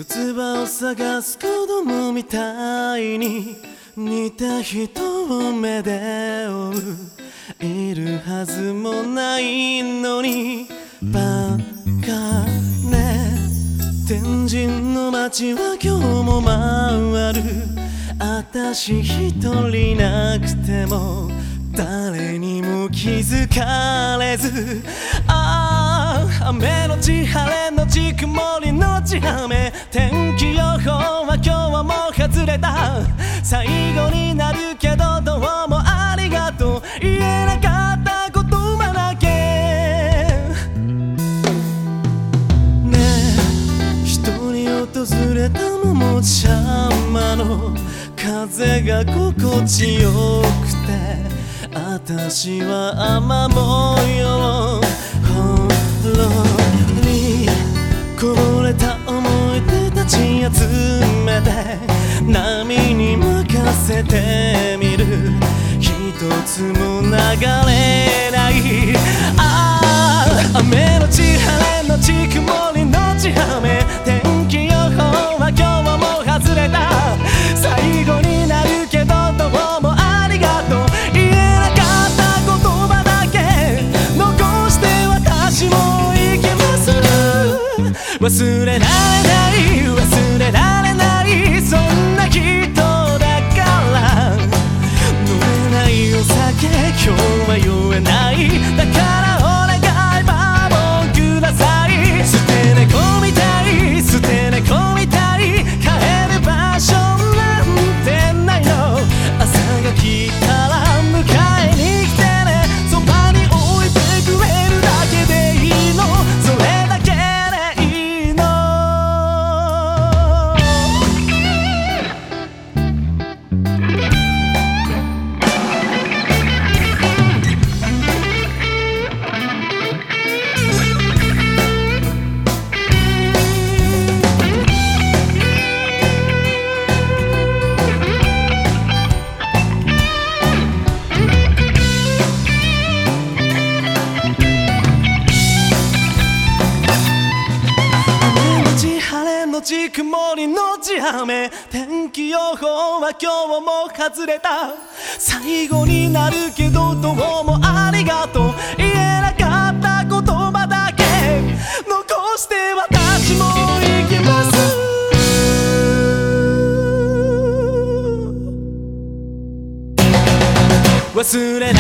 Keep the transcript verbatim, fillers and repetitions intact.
唾を探す子供みたいに似た人を目で追う。いるはずもないのにバカね。天神の街は今日も回る。あたし一人なくても誰にも気づかれず。ああ、雨のち晴れのち曇りのち雨。天気予報は今日はもう外れた。最後になるけどどうもありがとう言えなかった言葉だけ。ねえ、人に訪れた桃ちゃまの風が心地よくて、あたしは雨模様ほろりこぼれた思い出たち集めて波に任せてみる。一つも流れない。ああ、雨のち晴れのち曇りのち雨。天気予報は今日はもう外れた。最後になるけどどうもありがとう言えなかった言葉だけ残して私も行きます。忘れられない忘れられないそんな人だから飲めないお酒今日は酔えない。だからお願いバーボンください。捨て猫みたい捨て猫みたい帰る場所なんてないの。朝が来たら迎えに来てね。そばに置いてくれるだけでいいの。それだけでいいの。ち曇りのち雨。天気予報は今日はもう外れた。最後になるけどどうもありがとう言えなかった言葉だけ残して私も行きます。忘れない